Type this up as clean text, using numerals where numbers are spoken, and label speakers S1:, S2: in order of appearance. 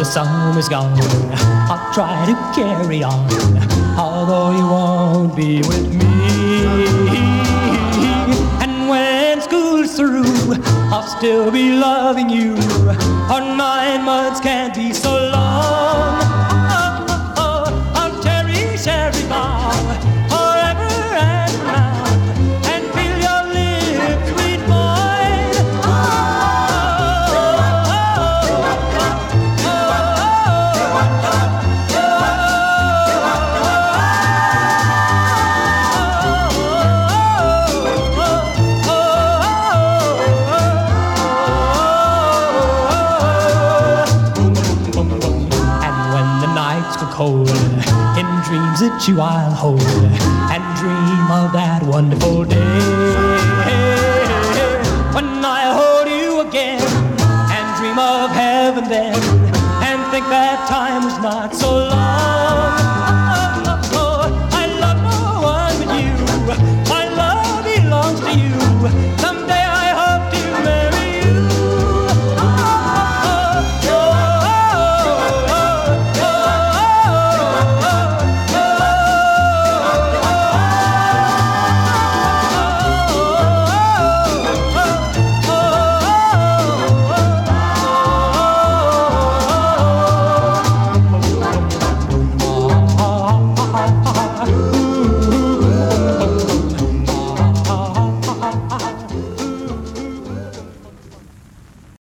S1: the sun is gone, I'll try to carry on, although you won't be with me. And when school's through, I'll still be loving you, for 9 months can't be so long. I'll cherish every vow, forever and now, and feel your lips read mine. Cold, in dreams that you I'll hold, and dream of that wonderful day when I hold you again, and dream of heaven then, and think that time was not so long.